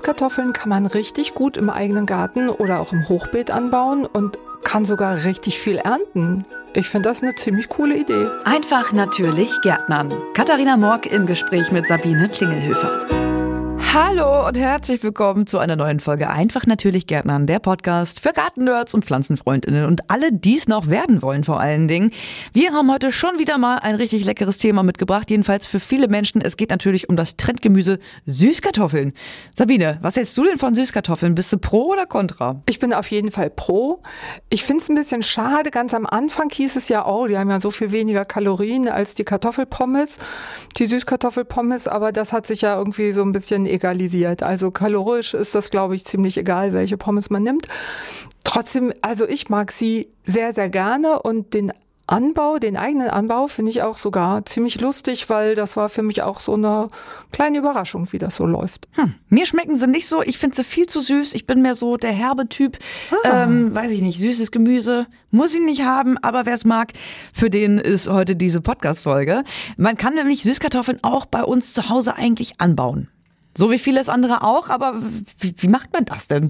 Süßkartoffeln kann man richtig gut im eigenen Garten oder auch im Hochbeet anbauen und kann sogar richtig viel ernten. Ich finde das eine ziemlich coole Idee. Einfach natürlich Gärtnern. Katharina Morck im Gespräch mit Sabine Klingelhöfer. Hallo und herzlich willkommen zu einer neuen Folge Einfach natürlich Gärtnern, der Podcast für Gartennerds und PflanzenfreundInnen und alle, die es noch werden wollen vor allen Dingen. Wir haben heute schon wieder mal ein richtig leckeres Thema mitgebracht, jedenfalls für viele Menschen. Es geht natürlich um das Trendgemüse Süßkartoffeln. Sabine, was hältst du denn von Süßkartoffeln? Bist du pro oder contra? Ich bin auf jeden Fall pro. Ich finde es ein bisschen schade, ganz am Anfang hieß es ja, oh, die haben ja so viel weniger Kalorien als die Kartoffelpommes, die Süßkartoffelpommes, aber das hat sich ja irgendwie so ein bisschen egalisiert. Also kalorisch ist das, glaube ich, ziemlich egal, welche Pommes man nimmt. Trotzdem, also ich mag sie sehr, sehr gerne und den eigenen Anbau finde ich auch sogar ziemlich lustig, weil das war für mich auch so eine kleine Überraschung, wie das so läuft. Mir schmecken sie nicht so, ich finde sie viel zu süß. Ich bin mehr so der herbe Typ, weiß ich nicht, süßes Gemüse muss ich nicht haben, aber wer es mag, für den ist heute diese Podcast-Folge. Man kann nämlich Süßkartoffeln auch bei uns zu Hause eigentlich anbauen. So wie vieles andere auch, aber wie macht man das denn?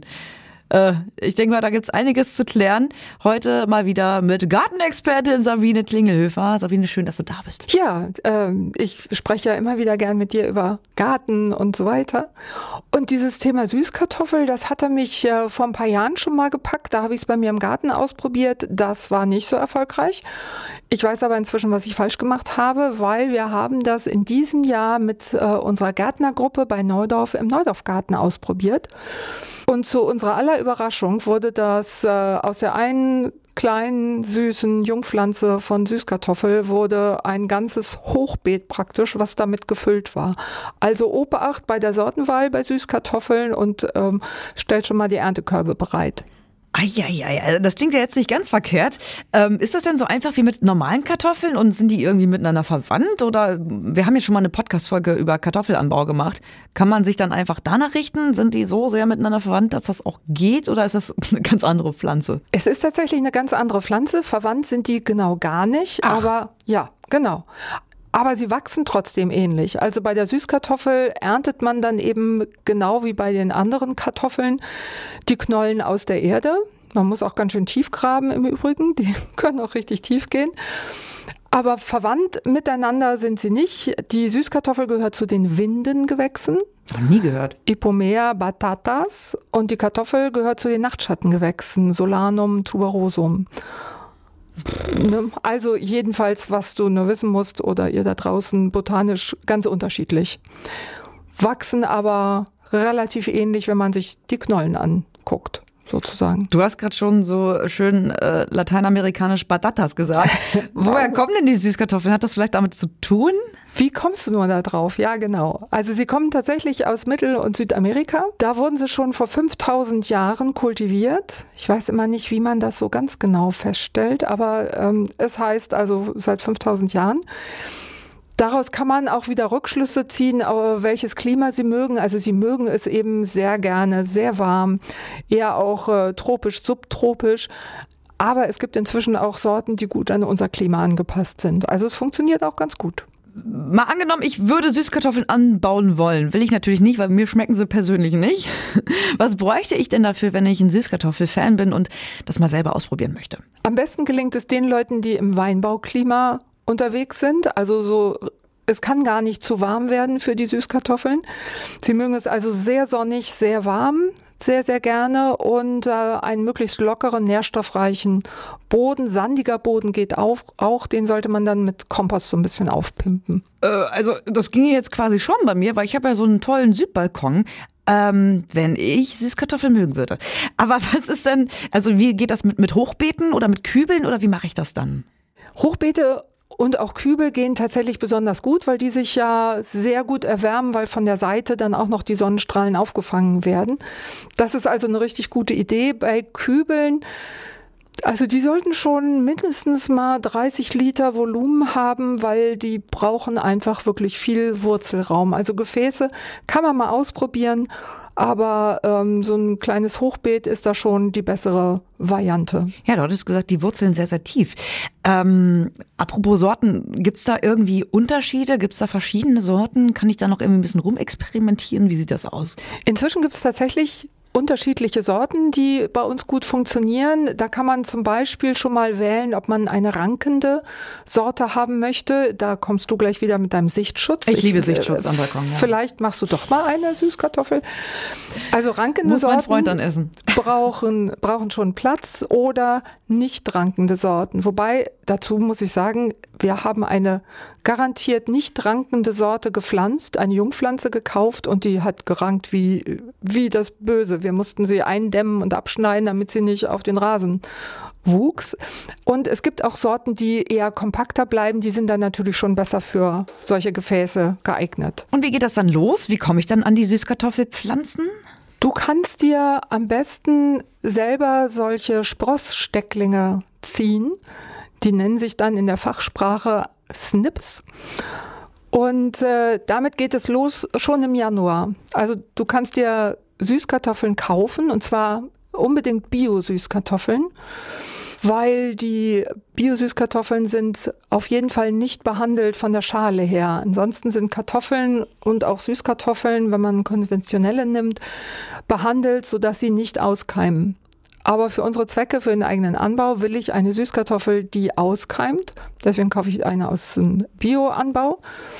Ich denke mal, da gibt's einiges zu klären. Heute mal wieder mit Gartenexpertin Sabine Klingelhöfer. Sabine, schön, dass du da bist. Ja, ich spreche ja immer wieder gern mit dir über Garten und so weiter. Und dieses Thema Süßkartoffel, das hatte mich vor ein paar Jahren schon mal gepackt. Da habe ich es bei mir im Garten ausprobiert. Das war nicht so erfolgreich. Ich weiß aber inzwischen, was ich falsch gemacht habe, weil wir haben das in diesem Jahr mit unserer Gärtnergruppe bei Neudorf im Neudorfgarten ausprobiert. Und zu unserer aller Überraschung wurde das aus der einen kleinen, süßen Jungpflanze von Süßkartoffel wurde ein ganzes Hochbeet praktisch, was damit gefüllt war. Also Obacht bei der Sortenwahl bei Süßkartoffeln und stellt schon mal die Erntekörbe bereit. Eieiei, das klingt ja jetzt nicht ganz verkehrt. Ist das denn so einfach wie mit normalen Kartoffeln und sind die irgendwie miteinander verwandt? Oder wir haben ja schon mal eine Podcast-Folge über Kartoffelanbau gemacht. Kann man sich dann einfach danach richten? Sind die so sehr miteinander verwandt, dass das auch geht? Oder ist das eine ganz andere Pflanze? Es ist tatsächlich eine ganz andere Pflanze. Verwandt sind die genau gar nicht. Ach. Aber ja, genau. Aber sie wachsen trotzdem ähnlich. Also bei der Süßkartoffel erntet man dann eben genau wie bei den anderen Kartoffeln die Knollen aus der Erde. Man muss auch ganz schön tief graben im Übrigen. Die können auch richtig tief gehen. Aber verwandt miteinander sind sie nicht. Die Süßkartoffel gehört zu den Windengewächsen. Noch nie gehört. Ipomea batatas. Und die Kartoffel gehört zu den Nachtschattengewächsen. Solanum tuberosum. Also jedenfalls, was du nur wissen musst oder ihr da draußen, botanisch ganz unterschiedlich. Wachsen aber relativ ähnlich, wenn man sich die Knollen anguckt, sozusagen. Du hast gerade schon so schön lateinamerikanisch Batatas gesagt. Woher kommen denn die Süßkartoffeln? Hat das vielleicht damit zu tun? Wie kommst du nur da drauf? Ja, genau. Also sie kommen tatsächlich aus Mittel- und Südamerika. Da wurden sie schon vor 5000 Jahren kultiviert. Ich weiß immer nicht, wie man das so ganz genau feststellt, aber es heißt also seit 5000 Jahren. Daraus kann man auch wieder Rückschlüsse ziehen, welches Klima sie mögen. Also sie mögen es eben sehr gerne, sehr warm, eher auch tropisch, subtropisch. Aber es gibt inzwischen auch Sorten, die gut an unser Klima angepasst sind. Also es funktioniert auch ganz gut. Mal angenommen, ich würde Süßkartoffeln anbauen wollen. Will ich natürlich nicht, weil mir schmecken sie persönlich nicht. Was bräuchte ich denn dafür, wenn ich ein Süßkartoffel-Fan bin und das mal selber ausprobieren möchte? Am besten gelingt es den Leuten, die im Weinbauklima unterwegs sind. Also so, es kann gar nicht zu warm werden für die Süßkartoffeln. Sie mögen es also sehr sonnig, sehr warm, sehr, sehr gerne und einen möglichst lockeren, nährstoffreichen Boden. Sandiger Boden geht auch, den sollte man dann mit Kompost so ein bisschen aufpimpen. Also das ginge jetzt quasi schon bei mir, weil ich habe ja so einen tollen Südbalkon. Wenn ich Süßkartoffeln mögen würde. Aber was ist denn, also wie geht das mit Hochbeeten oder mit Kübeln oder wie mache ich das dann? Hochbeete und auch Kübel gehen tatsächlich besonders gut, weil die sich ja sehr gut erwärmen, weil von der Seite dann auch noch die Sonnenstrahlen aufgefangen werden. Das ist also eine richtig gute Idee. Bei Kübeln, also die sollten schon mindestens mal 30 Liter Volumen haben, weil die brauchen einfach wirklich viel Wurzelraum. Also Gefäße kann man mal ausprobieren. aber so ein kleines Hochbeet ist da schon die bessere Variante. Ja, du hattest gesagt, die Wurzeln sehr, sehr tief. Apropos Sorten, gibt es da irgendwie Unterschiede? Gibt es da verschiedene Sorten? Kann ich da noch irgendwie ein bisschen rumexperimentieren? Wie sieht das aus? Inzwischen gibt es tatsächlich unterschiedliche Sorten, die bei uns gut funktionieren. Da kann man zum Beispiel schon mal wählen, ob man eine rankende Sorte haben möchte. Da kommst du gleich wieder mit deinem Sichtschutz. Ich liebe Sichtschutz am Balkon. Ja. Vielleicht machst du doch mal eine Süßkartoffel. Also rankende Sorten mein Freund dann essen. brauchen schon Platz oder nicht rankende Sorten. Wobei, dazu muss ich sagen, wir haben eine garantiert nicht rankende Sorte gepflanzt, eine Jungpflanze gekauft und die hat gerankt wie das Böse. Wir mussten sie eindämmen und abschneiden, damit sie nicht auf den Rasen wuchs. Und es gibt auch Sorten, die eher kompakter bleiben. Die sind dann natürlich schon besser für solche Gefäße geeignet. Und wie geht das dann los? Wie komme ich dann an die Süßkartoffelpflanzen? Du kannst dir am besten selber solche Sprossstecklinge ziehen. Die nennen sich dann in der Fachsprache Snips. Und damit geht es los schon im Januar. Also du kannst dir Süßkartoffeln kaufen und zwar unbedingt Bio-Süßkartoffeln, weil die Bio-Süßkartoffeln sind auf jeden Fall nicht behandelt von der Schale her. Ansonsten sind Kartoffeln und auch Süßkartoffeln, wenn man konventionelle nimmt, behandelt, sodass sie nicht auskeimen. Aber für unsere Zwecke, für den eigenen Anbau, will ich eine Süßkartoffel, die auskeimt. Deswegen kaufe ich eine aus dem Bio-Anbau.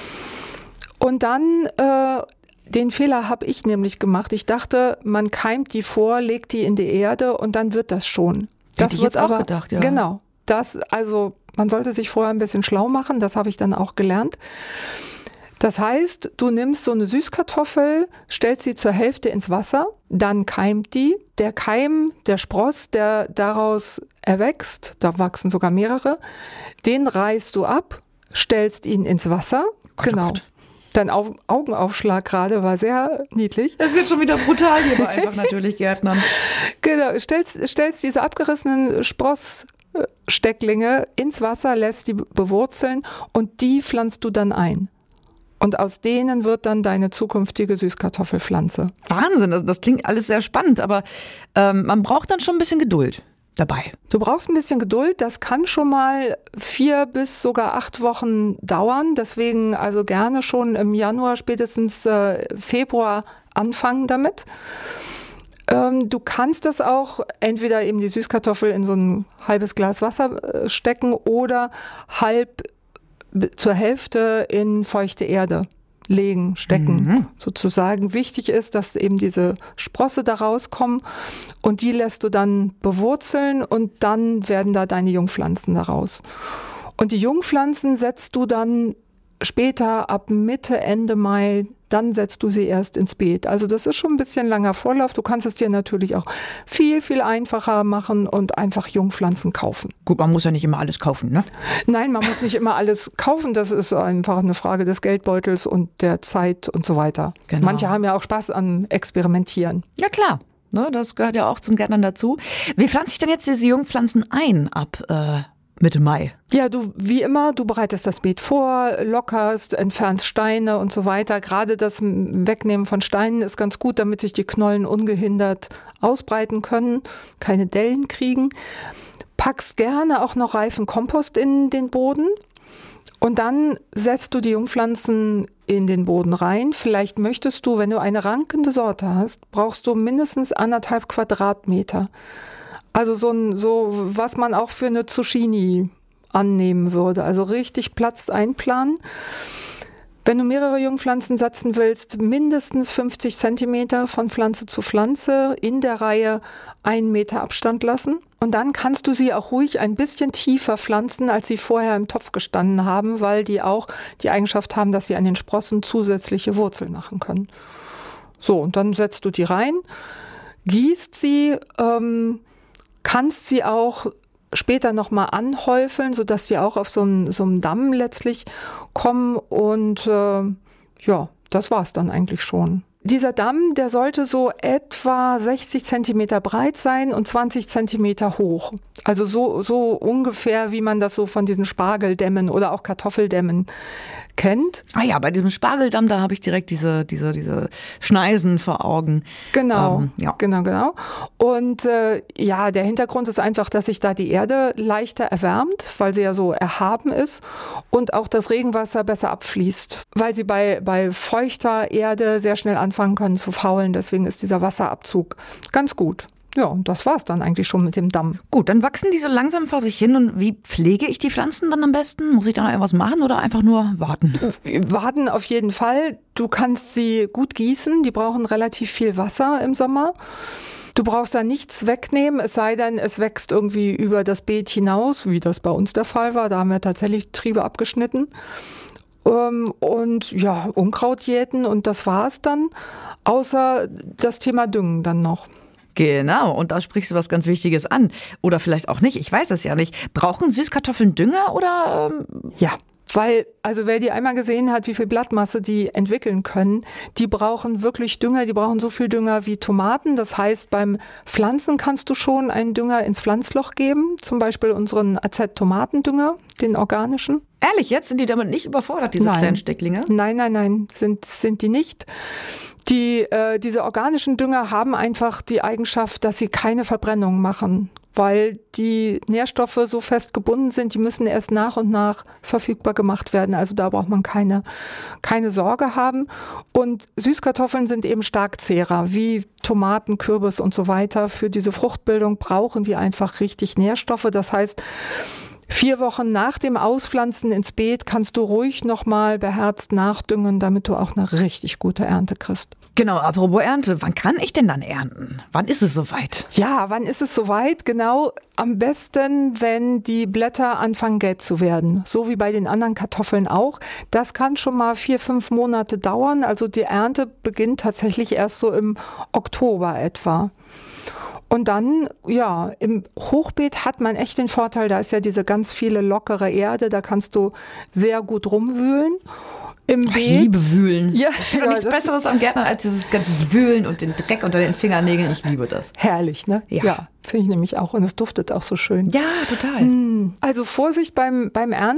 Und dann, den Fehler habe ich nämlich gemacht. Ich dachte, man keimt die vor, legt die in die Erde und dann wird das schon. Das hätte ich jetzt auch gedacht, ja. Genau. Man sollte sich vorher ein bisschen schlau machen. Das habe ich dann auch gelernt. Das heißt, du nimmst so eine Süßkartoffel, stellst sie zur Hälfte ins Wasser, dann keimt die. Der Keim, der Spross, der daraus erwächst, da wachsen sogar mehrere, den reißt du ab, stellst ihn ins Wasser. Gott, genau. Oh Gott. Dein Augenaufschlag gerade war sehr niedlich. Es wird schon wieder brutal hier bei einfach natürlich Gärtnern. Genau, stellst diese abgerissenen Sprossstecklinge ins Wasser, lässt die bewurzeln und die pflanzt du dann ein. Und aus denen wird dann deine zukünftige Süßkartoffelpflanze. Wahnsinn, das klingt alles sehr spannend, aber man braucht dann schon ein bisschen Geduld dabei. Du brauchst ein bisschen Geduld, das kann schon mal 4 bis sogar 8 Wochen dauern. Deswegen also gerne schon im Januar, spätestens Februar anfangen damit. Du kannst das auch entweder eben die Süßkartoffel in so ein halbes Glas Wasser stecken oder zur Hälfte in feuchte Erde stecken, sozusagen. Wichtig ist, dass eben diese Sprosse da rauskommen und die lässt du dann bewurzeln und dann werden da deine Jungpflanzen daraus. Und die Jungpflanzen setzt du dann später ab Mitte, Ende Mai, dann setzt du sie erst ins Beet. Also das ist schon ein bisschen langer Vorlauf. Du kannst es dir natürlich auch viel, viel einfacher machen und einfach Jungpflanzen kaufen. Gut, man muss ja nicht immer alles kaufen, ne? Nein, man muss nicht immer alles kaufen. Das ist einfach eine Frage des Geldbeutels und der Zeit und so weiter. Genau. Manche haben ja auch Spaß an Experimentieren. Ja, klar. Ne, das gehört ja auch zum Gärtnern dazu. Wie pflanze ich denn jetzt diese Jungpflanzen ein ab Mitte Mai? Ja, wie immer, du bereitest das Beet vor, lockerst, entfernst Steine und so weiter. Gerade das Wegnehmen von Steinen ist ganz gut, damit sich die Knollen ungehindert ausbreiten können, keine Dellen kriegen. Packst gerne auch noch reifen Kompost in den Boden und dann setzt du die Jungpflanzen in den Boden rein. Vielleicht möchtest du, wenn du eine rankende Sorte hast, brauchst du mindestens 1,5 Quadratmeter. Also so was man auch für eine Zucchini annehmen würde. Also richtig Platz einplanen. Wenn du mehrere Jungpflanzen setzen willst, mindestens 50 Zentimeter von Pflanze zu Pflanze in der Reihe 1 Meter Abstand lassen. Und dann kannst du sie auch ruhig ein bisschen tiefer pflanzen, als sie vorher im Topf gestanden haben, weil die auch die Eigenschaft haben, dass sie an den Sprossen zusätzliche Wurzeln machen können. So, und dann setzt du die rein, gießt sie, kannst sie auch später nochmal anhäufeln, sodass sie auch auf so einem Damm letztlich kommen. Und das war's dann eigentlich schon. Dieser Damm, der sollte so etwa 60 Zentimeter breit sein und 20 Zentimeter hoch. Also so ungefähr, wie man das so von diesen Spargeldämmen oder auch Kartoffeldämmen kennt. Ah ja, bei diesem Spargeldamm, da habe ich direkt diese Schneisen vor Augen. Genau, ja. genau. Und der Hintergrund ist einfach, dass sich da die Erde leichter erwärmt, weil sie ja so erhaben ist und auch das Regenwasser besser abfließt, weil sie bei feuchter Erde sehr schnell anfangen können zu faulen. Deswegen ist dieser Wasserabzug ganz gut. Ja, und das war's dann eigentlich schon mit dem Damm. Gut, dann wachsen die so langsam vor sich hin. Und wie pflege ich die Pflanzen dann am besten? Muss ich da noch irgendwas machen oder einfach nur warten? Warten auf jeden Fall. Du kannst sie gut gießen. Die brauchen relativ viel Wasser im Sommer. Du brauchst da nichts wegnehmen, es sei denn, es wächst irgendwie über das Beet hinaus, wie das bei uns der Fall war. Da haben wir tatsächlich Triebe abgeschnitten. Und ja, Unkraut jäten und das war's dann. Außer das Thema Düngen dann noch. Genau, und da sprichst du was ganz Wichtiges an. Oder vielleicht auch nicht, ich weiß es ja nicht. Brauchen Süßkartoffeln Dünger oder? Ja, weil, also wer die einmal gesehen hat, wie viel Blattmasse die entwickeln können, die brauchen wirklich Dünger, die brauchen so viel Dünger wie Tomaten. Das heißt, beim Pflanzen kannst du schon einen Dünger ins Pflanzloch geben, zum Beispiel unseren AZ-Tomatendünger, den organischen. Ehrlich, jetzt sind die damit nicht überfordert, diese kleinen Stecklinge? Nein, sind die nicht. Diese organischen Dünger haben einfach die Eigenschaft, dass sie keine Verbrennung machen, weil die Nährstoffe so fest gebunden sind, die müssen erst nach und nach verfügbar gemacht werden. Also da braucht man keine Sorge haben. Und Süßkartoffeln sind eben Starkzehrer, wie Tomaten, Kürbis und so weiter. Für diese Fruchtbildung brauchen die einfach richtig Nährstoffe. Das heißt, 4 Wochen nach dem Auspflanzen ins Beet kannst du ruhig nochmal beherzt nachdüngen, damit du auch eine richtig gute Ernte kriegst. Genau, apropos Ernte, wann kann ich denn dann ernten? Wann ist es soweit? Ja, wann ist es soweit? Genau, am besten, wenn die Blätter anfangen gelb zu werden, so wie bei den anderen Kartoffeln auch. Das kann schon mal 4-5 Monate dauern, also die Ernte beginnt tatsächlich erst so im Oktober etwa. Und dann, ja, im Hochbeet hat man echt den Vorteil, da ist ja diese ganz viele lockere Erde, da kannst du sehr gut rumwühlen. Ich liebe Wühlen. Ja, es gibt doch nichts Besseres am Gärtnern als dieses ganze Wühlen und den Dreck unter den Fingernägeln. Ich liebe das. Herrlich, ne? Ja, finde ich nämlich auch. Und es duftet auch so schön. Ja, total. Also Vorsicht beim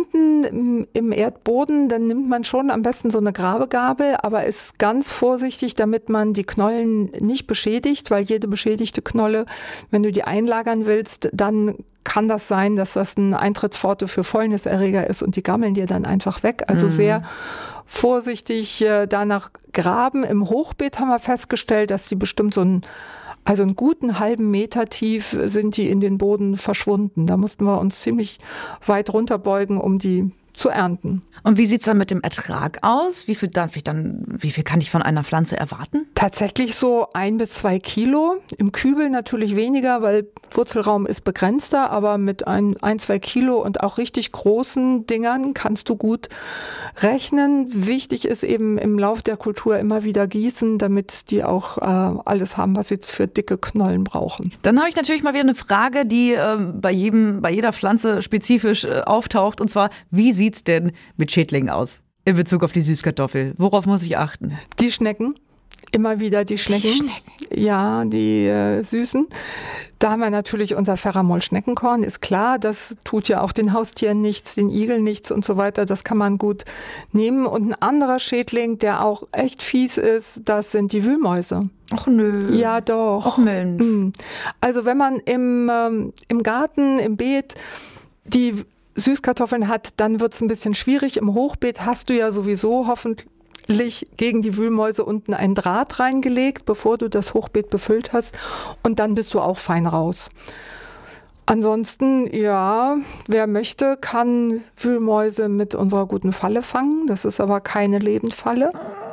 Ernten im Erdboden, dann nimmt man schon am besten so eine Grabegabel, aber ist ganz vorsichtig, damit man die Knollen nicht beschädigt, weil jede beschädigte Knolle, wenn du die einlagern willst, dann kann das sein, dass das ein Eintrittspforte für Fäulniserreger ist und die gammeln dir dann einfach weg. Also sehr vorsichtig danach graben. Im Hochbeet haben wir festgestellt, dass die bestimmt so einen guten halben Meter tief sind die in den Boden verschwunden. Da mussten wir uns ziemlich weit runterbeugen, um die zu ernten. Und wie sieht es dann mit dem Ertrag aus? Wie viel kann ich von einer Pflanze erwarten? Tatsächlich so 1 bis 2 Kilo. Im Kübel natürlich weniger, weil Wurzelraum ist begrenzter, aber mit 1-2 Kilo und auch richtig großen Dingern kannst du gut rechnen. Wichtig ist eben im Lauf der Kultur immer wieder gießen, damit die auch alles haben, was sie für dicke Knollen brauchen. Dann habe ich natürlich mal wieder eine Frage, die bei jeder Pflanze spezifisch auftaucht. Und zwar, wie sieht's denn mit Schädlingen aus in Bezug auf die Süßkartoffel? Worauf muss ich achten? Die Schnecken. Immer wieder die Schnecken. Ja, die Süßen. Da haben wir natürlich unser Ferramol-Schneckenkorn, ist klar. Das tut ja auch den Haustieren nichts, den Igeln nichts und so weiter. Das kann man gut nehmen. Und ein anderer Schädling, der auch echt fies ist, das sind die Wühlmäuse. Ach nö. Ja, doch. Ach Mensch. Also wenn man im Garten, im Beet die Süßkartoffeln hat, dann wird es ein bisschen schwierig. Im Hochbeet hast du ja sowieso hoffentlich gegen die Wühlmäuse unten einen Draht reingelegt, bevor du das Hochbeet befüllt hast. Und dann bist du auch fein raus. Ansonsten, ja, wer möchte, kann Wühlmäuse mit unserer guten Falle fangen. Das ist aber keine Lebendfalle.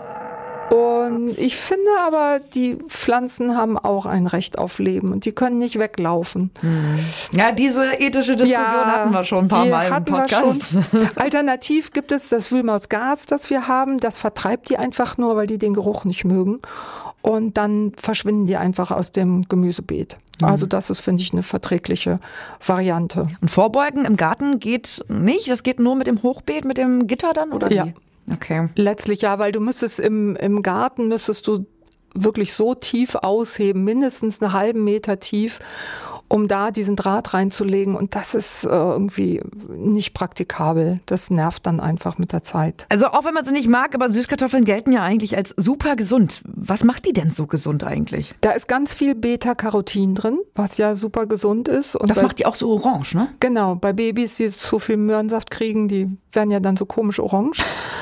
Und ich finde aber, die Pflanzen haben auch ein Recht auf Leben und die können nicht weglaufen. Ja, diese ethische Diskussion hatten wir schon ein paar Mal im Podcast. Alternativ gibt es das Wühlmausgas, das wir haben. Das vertreibt die einfach nur, weil die den Geruch nicht mögen. Und dann verschwinden die einfach aus dem Gemüsebeet. Also das ist, finde ich, eine verträgliche Variante. Und Vorbeugen im Garten geht nicht? Das geht nur mit dem Hochbeet, mit dem Gitter dann? Oder ja. wie? Okay. Letztlich ja, weil du müsstest im Garten müsstest du wirklich so tief ausheben, mindestens einen halben Meter tief, um da diesen Draht reinzulegen. Und das ist irgendwie nicht praktikabel. Das nervt dann einfach mit der Zeit. Also auch wenn man sie nicht mag, aber Süßkartoffeln gelten ja eigentlich als super gesund. Was macht die denn so gesund eigentlich? Da ist ganz viel Beta-Carotin drin, was ja super gesund ist. Und das macht die auch so orange, ne? Genau, bei Babys, die zu viel Möhrensaft kriegen, die werden ja dann so komisch orange.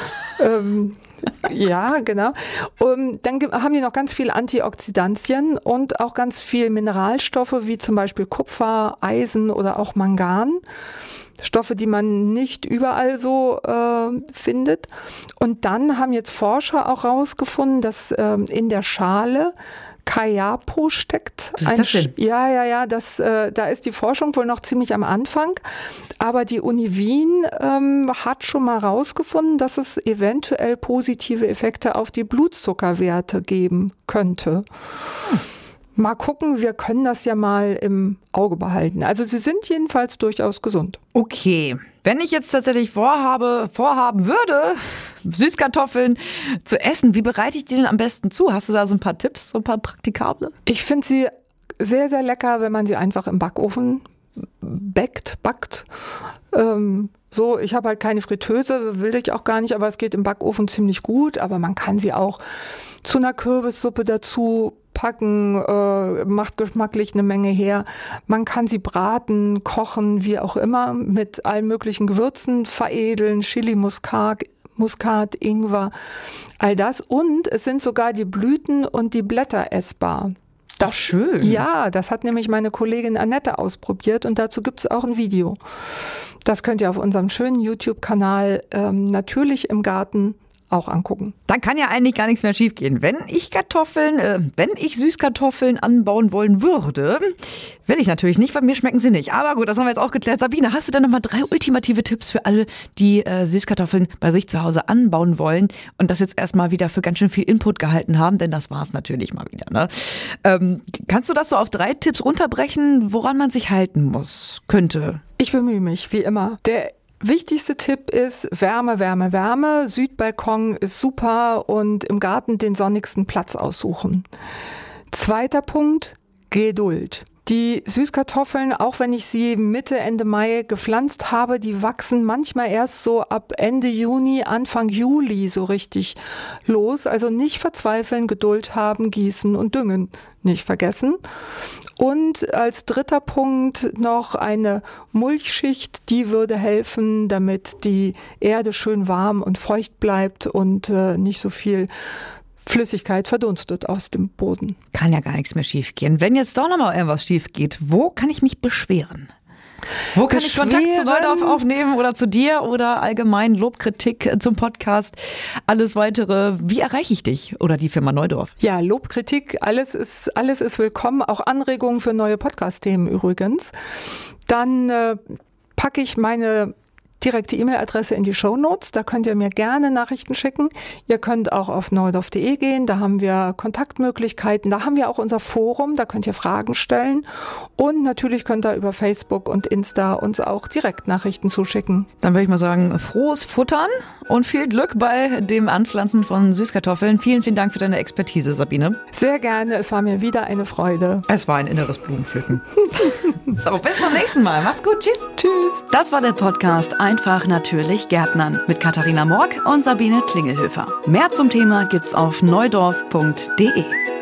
Ja, genau. Und dann haben die noch ganz viel Antioxidantien und auch ganz viel Mineralstoffe, wie zum Beispiel Kupfer, Eisen oder auch Mangan. Stoffe, die man nicht überall so findet. Und dann haben jetzt Forscher auch rausgefunden, dass in der Schale Kaiapo steckt. Was ist das denn? Ja, da ist die Forschung wohl noch ziemlich am Anfang. Aber die Uni Wien hat schon mal rausgefunden, dass es eventuell positive Effekte auf die Blutzuckerwerte geben könnte. Mal gucken, wir können das ja mal im Auge behalten. Also sie sind jedenfalls durchaus gesund. Okay, wenn ich jetzt tatsächlich vorhaben würde, Süßkartoffeln zu essen, wie bereite ich die denn am besten zu? Hast du da so ein paar Tipps, so ein paar praktikable? Ich finde sie sehr, sehr lecker, wenn man sie einfach im Backofen backt. So, ich habe halt keine Fritteuse, will ich auch gar nicht, aber es geht im Backofen ziemlich gut. Aber man kann sie auch zu einer Kürbissuppe dazu packen, macht geschmacklich eine Menge her. Man kann sie braten, kochen, wie auch immer, mit allen möglichen Gewürzen veredeln, Chili, Muskat, Ingwer, all das. Und es sind sogar die Blüten und die Blätter essbar. Das schön. Ja, das hat nämlich meine Kollegin Annette ausprobiert und dazu gibt es auch ein Video. Das könnt ihr auf unserem schönen YouTube-Kanal Natürlich im Garten auch angucken. Dann kann ja eigentlich gar nichts mehr schiefgehen. Wenn ich Süßkartoffeln anbauen wollen würde, will ich natürlich nicht, weil mir schmecken sie nicht. Aber gut, das haben wir jetzt auch geklärt. Sabine, hast du denn nochmal 3 ultimative Tipps für alle, die Süßkartoffeln bei sich zu Hause anbauen wollen und das jetzt erstmal wieder für ganz schön viel Input gehalten haben? Denn das war es natürlich mal wieder. Ne? Kannst du das so auf 3 Tipps runterbrechen, woran man sich halten könnte? Ich bemühe mich, wie immer. Der wichtigste Tipp ist Wärme, Wärme, Wärme. Südbalkon ist super und im Garten den sonnigsten Platz aussuchen. 2. Punkt, Geduld. Die Süßkartoffeln, auch wenn ich sie Mitte, Ende Mai gepflanzt habe, die wachsen manchmal erst so ab Ende Juni, Anfang Juli so richtig los. Also nicht verzweifeln, Geduld haben, gießen und düngen. Nicht vergessen. Und als 3. Punkt noch eine Mulchschicht, die würde helfen, damit die Erde schön warm und feucht bleibt und nicht so viel Flüssigkeit verdunstet aus dem Boden. Kann ja gar nichts mehr schief gehen. Wenn jetzt doch nochmal irgendwas schief geht, wo kann ich mich beschweren? Wo kann ich Kontakt zu Neudorf aufnehmen oder zu dir oder allgemein Lob, Kritik zum Podcast, alles weitere? Wie erreiche ich dich oder die Firma Neudorf? Ja, Lob, Kritik, alles ist willkommen. Auch Anregungen für neue Podcast-Themen übrigens. Dann packe ich meine direkte E-Mail-Adresse in die Shownotes. Da könnt ihr mir gerne Nachrichten schicken. Ihr könnt auch auf neudorf.de gehen. Da haben wir Kontaktmöglichkeiten. Da haben wir auch unser Forum. Da könnt ihr Fragen stellen. Und natürlich könnt ihr über Facebook und Insta uns auch direkt Nachrichten zuschicken. Dann würde ich mal sagen, frohes Futtern und viel Glück bei dem Anpflanzen von Süßkartoffeln. Vielen, vielen Dank für deine Expertise, Sabine. Sehr gerne. Es war mir wieder eine Freude. Es war ein inneres Blumenpflücken. So, bis zum nächsten Mal. Macht's gut. Tschüss. Tschüss. Das war der Podcast Einfach natürlich Gärtnern mit Katharina Morg und Sabine Klingelhöfer. Mehr zum Thema gibt's auf neudorf.de.